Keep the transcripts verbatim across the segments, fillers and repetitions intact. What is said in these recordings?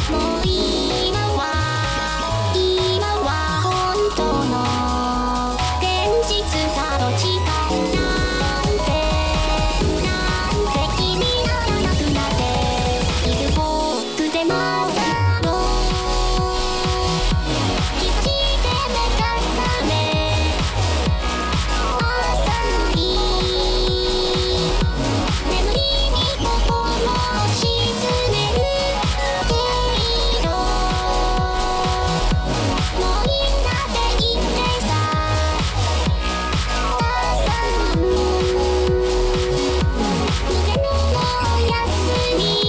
もう今は今は本当の現実さどっちかなんてなんて気にならなくなっている僕でもさも気づいて目が覚め朝に眠りに心を沈めるけどもういいんだって言ってさ朝の逃げるの休み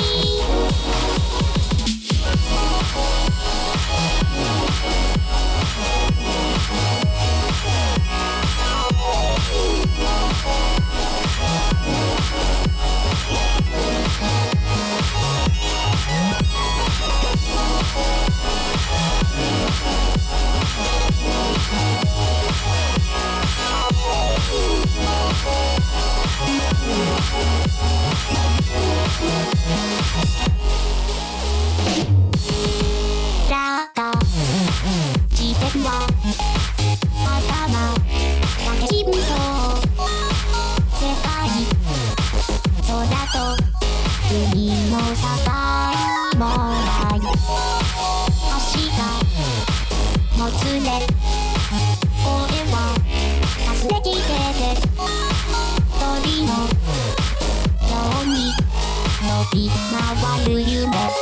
だった自分は頭だけ自分と世界空と海の境もない明日もつれ俺は訪ねてきてて鳥のように伸び回る夢